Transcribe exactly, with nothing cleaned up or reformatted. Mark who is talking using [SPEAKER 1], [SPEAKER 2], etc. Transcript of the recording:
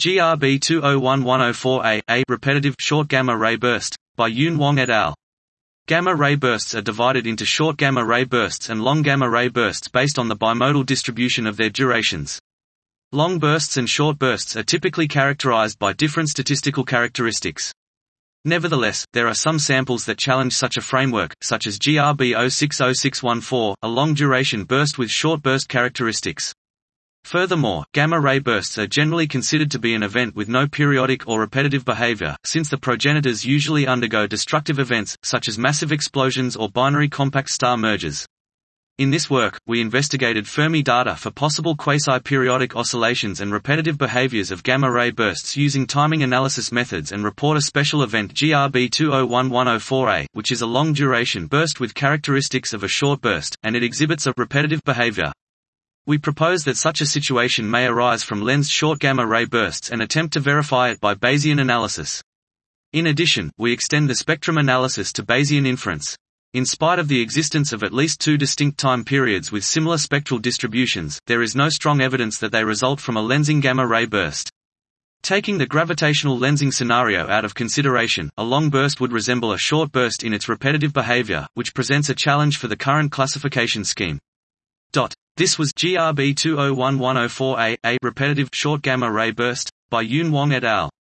[SPEAKER 1] G R B two zero one one zero four A, A repetitive short gamma ray burst, by Yun Wang et al. Gamma ray bursts are divided into short gamma ray bursts and long gamma ray bursts based on the bimodal distribution of their durations. Long bursts and short bursts are typically characterized by different statistical characteristics. Nevertheless, there are some samples that challenge such a framework, such as G R B zero six zero six one four, a long-duration burst with short burst characteristics. Furthermore, gamma ray bursts are generally considered to be an event with no periodic or repetitive behavior, since the progenitors usually undergo destructive events, such as massive explosions or binary compact star mergers. In this work, we investigated Fermi data for possible quasi-periodic oscillations and repetitive behaviors of gamma-ray bursts using timing analysis methods and report a special event G R B two zero one one zero four A, which is a long-duration burst with characteristics of a short burst, and it exhibits a repetitive behavior. We propose that such a situation may arise from lensed short gamma-ray bursts and attempt to verify it by Bayesian analysis. In addition, we extend the spectrum analysis to Bayesian inference. In spite of the existence of at least two distinct time periods with similar spectral distributions, there is no strong evidence that they result from a lensing gamma-ray burst. Taking the gravitational lensing scenario out of consideration, a long burst would resemble a short burst in its repetitive behavior, which presents a challenge for the current classification scheme. This was G R B two zero one one zero four A, A repetitive short gamma-ray burst, by Yun Wang et al.